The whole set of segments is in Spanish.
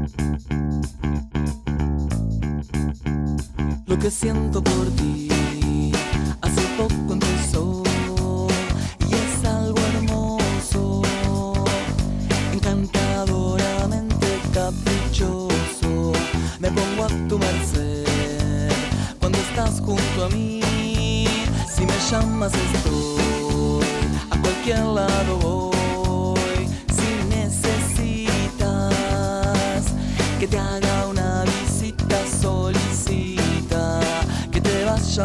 Lo que siento por ti hace poco empezó y es algo hermoso, encantadoramente caprichoso. Me pongo a tu merced cuando estás junto a mí. Si me llamas estoy, a cualquier lado voy. Si necesitas que te haga una visita, solicita que te vaya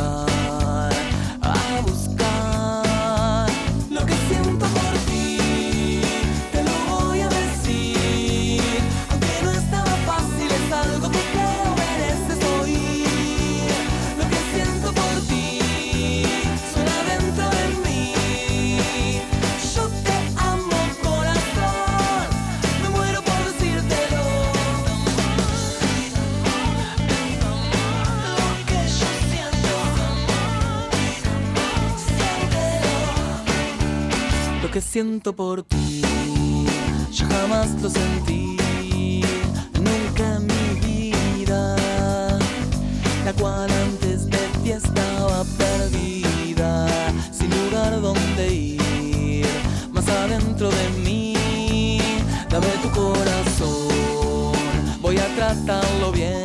a buscar lo que siento por ti. Te lo voy a decir, aunque no estaba fácil, es algo que creo mereces oír. Lo que siento por ti suena dentro de mí. Yo te amo, corazón, me muero por decírtelo. Lo que yo siento, siéntelo. Lo que siento por ti, yo jamás lo sentí, nunca en mi vida, la cual antes de ti estaba perdida, sin lugar donde ir, más adentro de mí. Dame tu corazón, voy a tratarlo bien.